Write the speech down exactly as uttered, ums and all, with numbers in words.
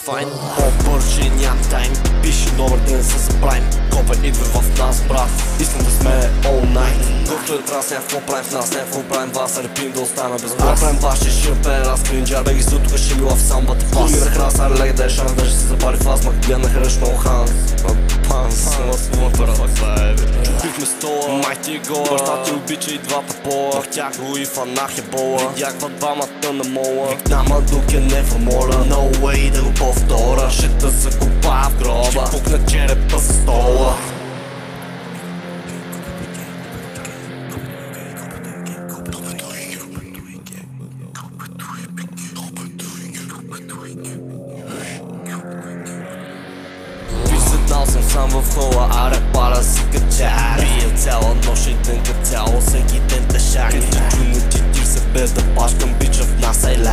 файн. По-бърже ням тайм, пиши номер да не се забравим. Копа идва в нас, брат, искам да сме all night. Докато е транс, някакво правим в нас, някакво правим вас, репим да остана без глас. Правим ваши ширпен, раз кринджар, беги си тука ще мила в самбата пас. Ми на храс, аре лег да е шанс, даже се запари в аз, мак гледна хреш много ханс. Панс, но чупихме стола, май ти гола. Баща ти обича и двата пола, пахтях го и фанах е бола. Видяхва двамата на мола, викнама дук е не формола. No way да го повтора, ще да закопая в гроба, ще пукна черепа за стола. Седнал съм сам в хола, аре пара си качар. Пия цяла нощ и дънка цяло, всеки ден тъшак. Че чуна четиридесет без да пашкам бича в нас, ай